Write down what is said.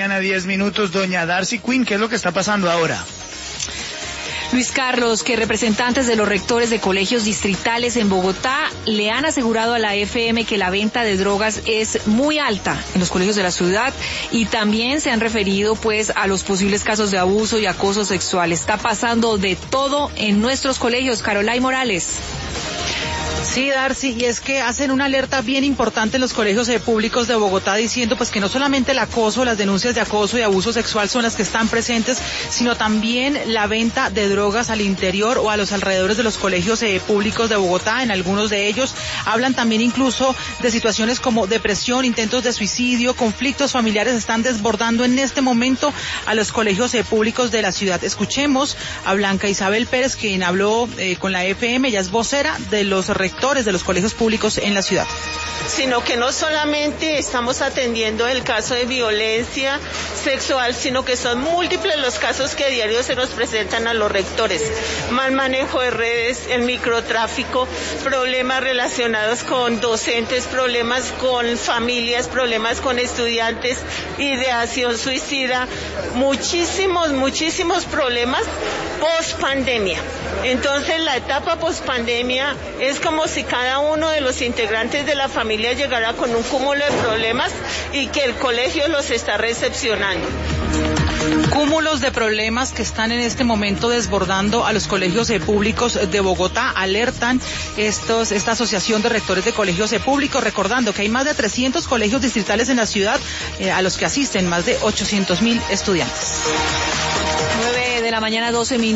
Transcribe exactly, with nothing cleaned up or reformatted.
A diez minutos, doña Darcy Quinn, ¿qué es lo que está pasando ahora? Luis Carlos, que representantes de los rectores de colegios distritales en Bogotá le han asegurado a la F M que la venta de drogas es muy alta en los colegios de la ciudad y también se han referido pues a los posibles casos de abuso y acoso sexual. Está pasando de todo en nuestros colegios. Carolay Morales. Sí, Darcy, y es que hacen una alerta bien importante en los colegios eh, públicos de Bogotá diciendo pues que no solamente el acoso, las denuncias de acoso y abuso sexual son las que están presentes, sino también la venta de drogas al interior o a los alrededores de los colegios eh, públicos de Bogotá. En algunos de ellos hablan también incluso de situaciones como depresión, intentos de suicidio, conflictos familiares están desbordando en este momento a los colegios eh, públicos de la ciudad. Escuchemos a Blanca Isabel Pérez, quien habló eh, con la F M, ella es vocera de los rectores de los colegios públicos en la ciudad. Sino que no solamente estamos atendiendo el caso de violencia sexual, sino que son múltiples los casos que a diario se nos presentan a los rectores. Mal manejo de redes, el microtráfico, problemas relacionados con docentes, problemas con familias, problemas con estudiantes, ideación suicida, muchísimos, muchísimos problemas post pandemia. Entonces la etapa post pandemia es como si cada uno de los integrantes de la familia llegara con un cúmulo de problemas y que el colegio los está recepcionando. Cúmulos de problemas que están en este momento desbordando a los colegios eh, públicos de Bogotá, alertan estos, esta asociación de rectores de colegios eh, públicos, recordando que hay más de trescientos colegios distritales en la ciudad eh, a los que asisten más de ochocientos mil estudiantes. nueve de la mañana, doce minutos.